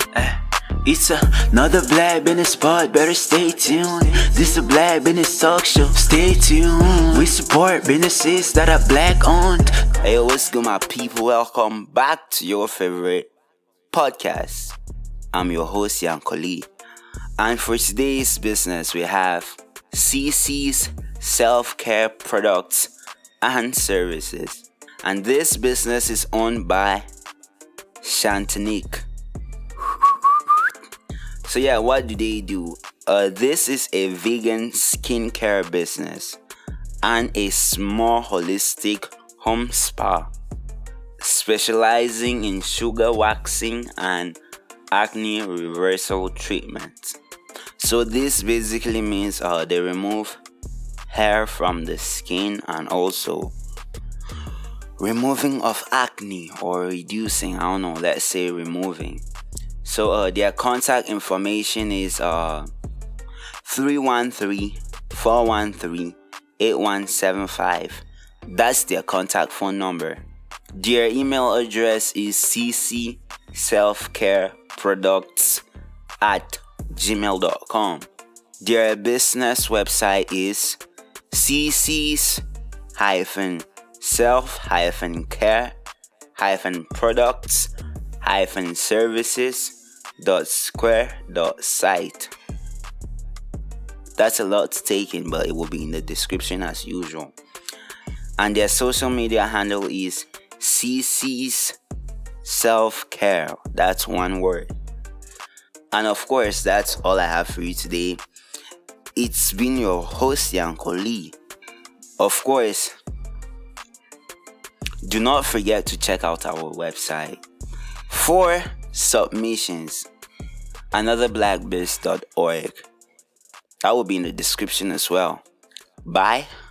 It's another Black Business Pod, better stay tuned. This a Black Business Talk Show, stay tuned. We support businesses that are Black owned. Hey, what's good, my people? Welcome back to your favorite podcast. I'm your host, Yankoli. And for today's business, we have CC's Self-Care Products and Services. And this business is owned by Shantanique. So yeah, what do they do? This is a vegan skincare business and a small holistic home spa specializing in sugar waxing and acne reversal treatments. So this basically means they remove hair from the skin and also removing of acne or reducing, let's say removing. So their contact information is 313-413-8175. That's their contact phone number. Their email address is ccselfcareproducts@gmail.com. Their business website is ccs-self-care-products-services.square.site. That's a lot to take in, but it will be in the description as usual. And their social media handle is CC's Self-Care. That's one word. And of course, that's all I have for you today. It's been your host, Yankoli. Of course, do not forget to check out our website for submissions, anotherblackbiz.org. That will be in the description as well. Bye.